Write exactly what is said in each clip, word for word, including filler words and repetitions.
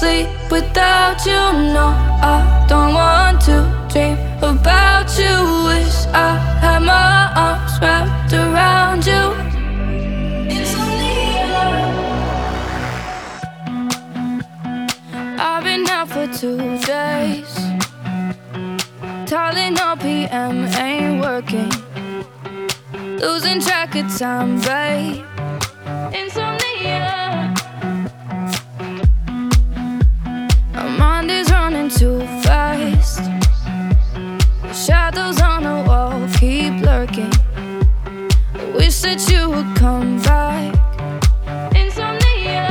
sleep without you. No, I don't want to dream about you. Wish I had my arms wrapped around you. Insomnia. I've been out for two days. Tylenol P M ain't working. Losing track of time, babe. Insomnia. My mind is running too fast. The shadows on the wall keep lurking. I wish that you would come back. Insomnia.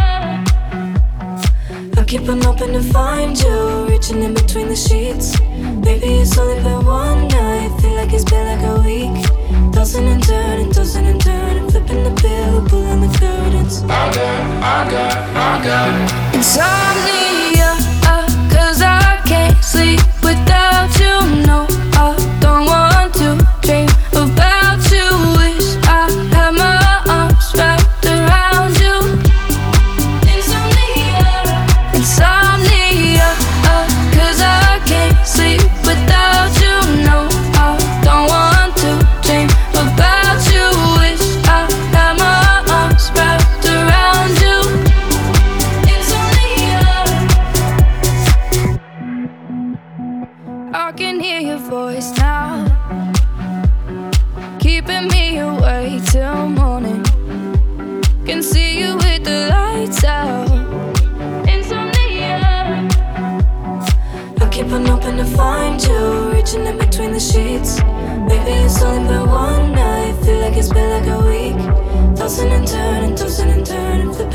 I keep on hoping to find you, reaching in between the sheets. Baby, it's only been one night, feel like it's been like a week. Tossing and turning, tossing and turning, flipping the pillow, pulling the curtains. I got, I got, I got insomnia, uh, cause I can't sleep without you. No, I don't want to dream about you. Wish I had my arms wrapped around you. Insomnia, insomnia, uh, cause I can't sleep without you. No, I don't want to dream about you. Wish I had my arms wrapped around you. Insomnia. I can hear your voice now, keeping me awake till morning. Can see you with the lights out. Insomnia. I keep on hoping to find you, reaching in between the sheets. Baby, it's only been one night, feel like it's been like a week. Tossing and turning, tossing and turning, flipping